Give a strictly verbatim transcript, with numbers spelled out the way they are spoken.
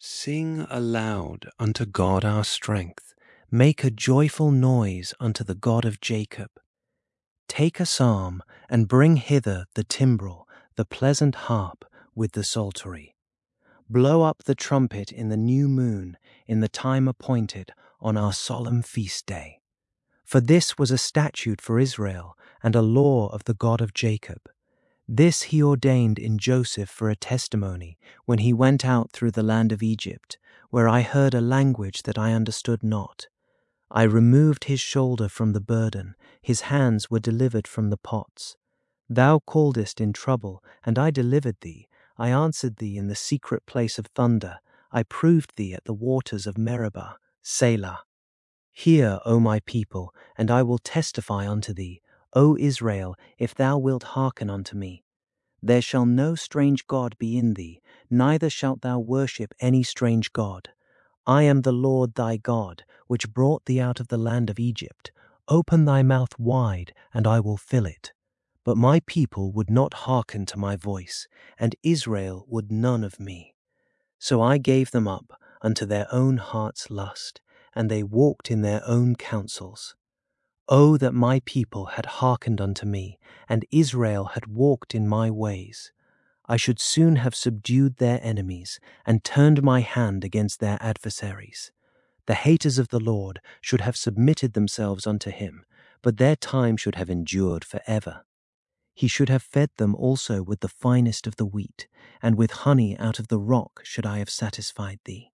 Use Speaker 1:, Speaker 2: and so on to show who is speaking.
Speaker 1: Sing aloud unto God our strength. Make a joyful noise unto the God of Jacob. Take a psalm, and bring hither the timbrel, the pleasant harp with the psaltery. Blow up the trumpet in the new moon, in the time appointed, on our solemn feast day. For this was a statute for Israel, and a law of the God of Jacob. This he ordained in Joseph for a testimony, when he went out through the land of Egypt, where I heard a language that I understood not. I removed his shoulder from the burden, his hands were delivered from the pots. Thou calledst in trouble, and I delivered thee. I answered thee in the secret place of thunder. I proved thee at the waters of Meribah. Selah. Hear, O my people, and I will testify unto thee, O Israel, if thou wilt hearken unto me. There shall no strange god be in thee, neither shalt thou worship any strange god. I am the Lord thy God, which brought thee out of the land of Egypt. Open thy mouth wide, and I will fill it. But my people would not hearken to my voice, and Israel would none of me. So I gave them up unto their own heart's lust, and they walked in their own counsels. O that my people had hearkened unto me, and Israel had walked in my ways! I should soon have subdued their enemies, and turned my hand against their adversaries. The haters of the Lord should have submitted themselves unto him, but their time should have endured for ever. He should have fed them also with the finest of the wheat, and with honey out of the rock should I have satisfied thee.